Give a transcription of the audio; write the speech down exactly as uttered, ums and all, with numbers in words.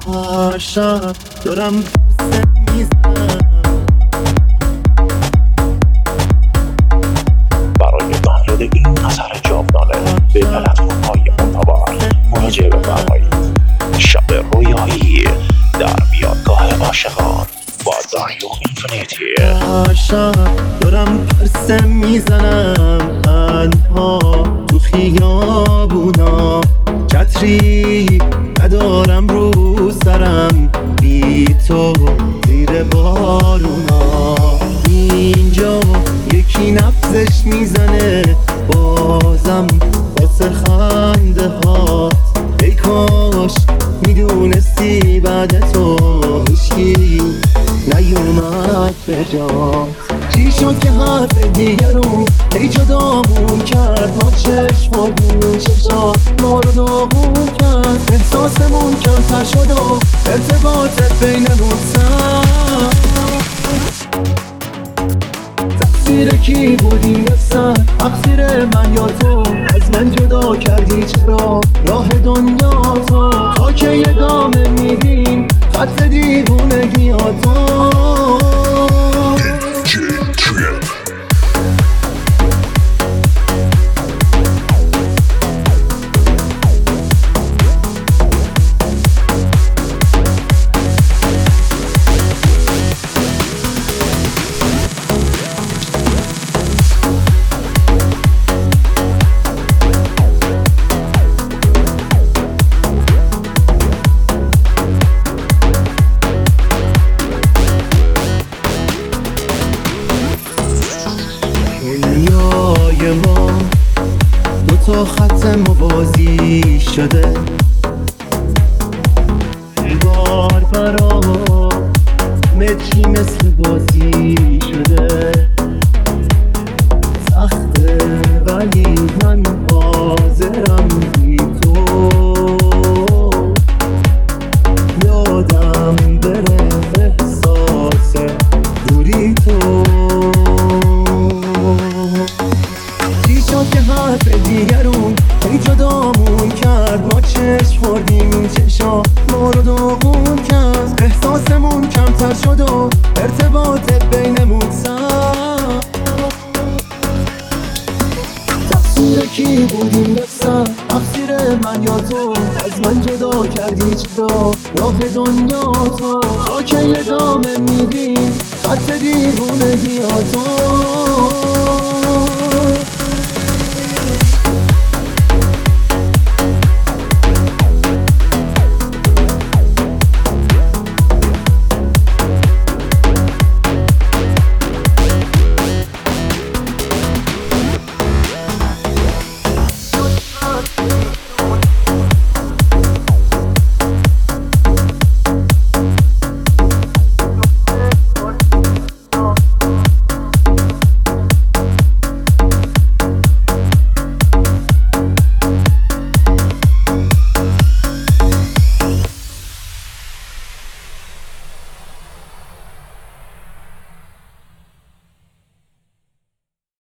هر شب دارم قصه میزنم برای دانلود این اثر جاودانه به پلتفرم‌های معتبر مراجعه بفرمایید. شب رویایی در میانگاه عاشقان با داریو اینفینیتی. هر شب دارم قصه میزنم تنها تو خیابونا، چتری ندارم رو سرم بی تو زیر بارونا. اینجا یکی نفسش میزنه بازم واسه خنده هات. ای کاش میدونستی بعد تو هیچکی نیومد به جات. چی شد که حرف دیگه رو ای جدامون کرد؟ ما چشمامون چشات ما رو داغون کرد. احساسمون کمتر شد و ارتباطت بینمون سر. تقصیر کی بود این سر؟ تقصیر من یا تو؟ از من جدا کردی چرا راه دنیا تو؟ تا که یه دامه میدیم خط دیوونگی ها تو. دنیای ما دو تا خط موازی شده، بار برا متری مثل بازی شده. سخته ولی من حاضرم بی تو یادم بره احساس دوری تو. که حرف دیگرون ای جدامون کرد. ما چشم خوردیم این چشا ما رو داغون کرد. احساسمون کمتر شد و ارتباطت بینمون سر. تقصیر کی بود این بسر؟ تقصیر من یا تو؟ از من جدا کردی چرا راه دنیا تو؟ تا که یه دامه میدیم خط دیوونگی ها تو.